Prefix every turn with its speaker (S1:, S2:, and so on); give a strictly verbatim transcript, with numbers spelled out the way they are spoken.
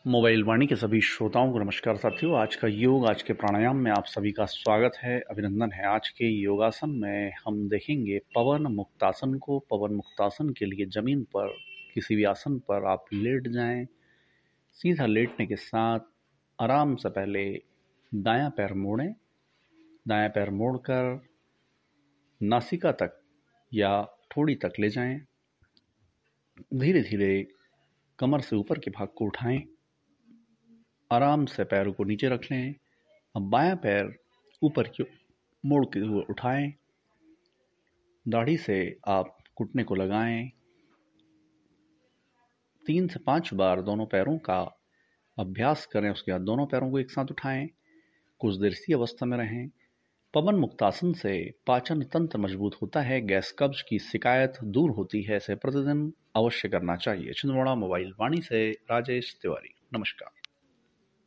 S1: Mobile वाणी के सभी श्रोताओं को नमस्कार साथियों। आज का योग, आज के प्राणायाम में आप सभी का स्वागत है, अभिनंदन है। आज के योगासन में हम देखेंगे पवन मुक्तासन को। पवन मुक्तासन के लिए जमीन पर किसी भी आसन पर आप लेट जाएं। सीधा लेटने के साथ आराम से पहले दायां पैर मोड़ें। दायां पैर मोड़कर नासिका तक या ठोड़ी तक ले जाएं। धीरे धीरे कमर से ऊपर के भाग को उठाएं। आराम से पैरों को नीचे रख लें। अब बायां पैर ऊपर की मोड़ के हुए उठाएं। दाढ़ी से आप घुटने को लगाएं। तीन से पांच बार दोनों पैरों का अभ्यास करें। उसके बाद दोनों पैरों को एक साथ उठाएं। कुछ देर इसी अवस्था में रहें। पवन मुक्तासन से पाचन तंत्र मजबूत होता है, गैस कब्ज की शिकायत दूर होती है। इसे प्रतिदिन अवश्य करना चाहिए। छिंदवाड़ा मोबाइल वाणी से राजेश तिवारी, नमस्कार।